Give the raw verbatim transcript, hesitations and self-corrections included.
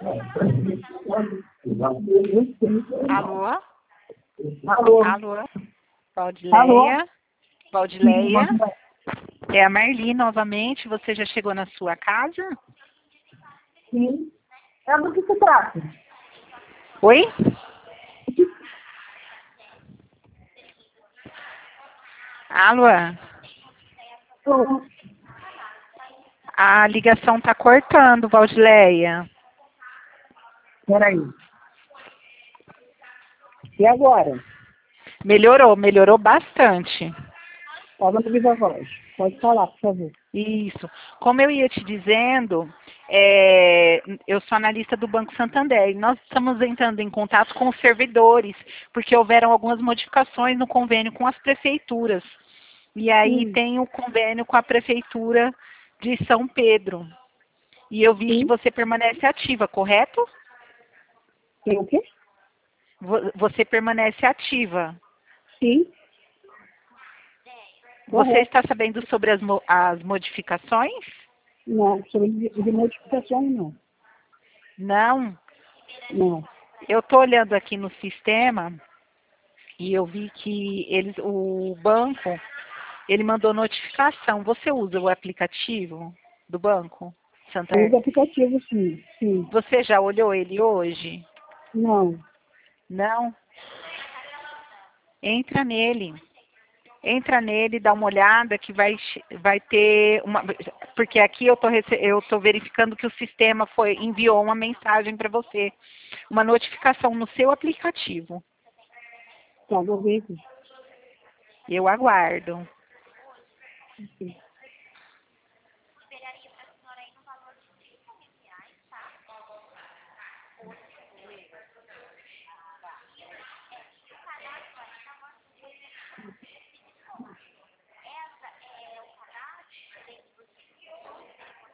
Alô? Alô? Alô? Valdileia? Alô? Valdileia? É a Marli novamente. Você já chegou na sua casa? Sim. É do que se trata? Oi? Alô? Alô? A ligação tá cortando, Valdileia. Peraí. E agora? Melhorou, melhorou bastante. Fala no viva voz. Pode falar, por favor. Isso. Como eu ia te dizendo, é, eu sou analista do Banco Santander e nós estamos entrando em contato com os servidores, porque houveram algumas modificações no convênio com as prefeituras. E aí Sim. tem o convênio com a prefeitura de São Pedro. E eu vi que Sim. você permanece ativa, correto? Tem o quê? Vo- Você permanece ativa. Sim. Você Correto. está sabendo sobre as, mo- as modificações? Não, sobre de, de modificações não. Não. Não. Eu estou olhando aqui no sistema e eu vi que eles, o banco, ele mandou notificação. Você usa o aplicativo do banco, Eu Santander? uso aplicativo, sim. Sim. Você já olhou ele hoje? Não. Não? Entra nele. Entra nele, dá uma olhada que vai, che- vai ter uma. Porque aqui eu estou eu tô verificando que o sistema foi, enviou uma mensagem para você, uma notificação no seu aplicativo. Tá, vou ver aqui. Eu aguardo.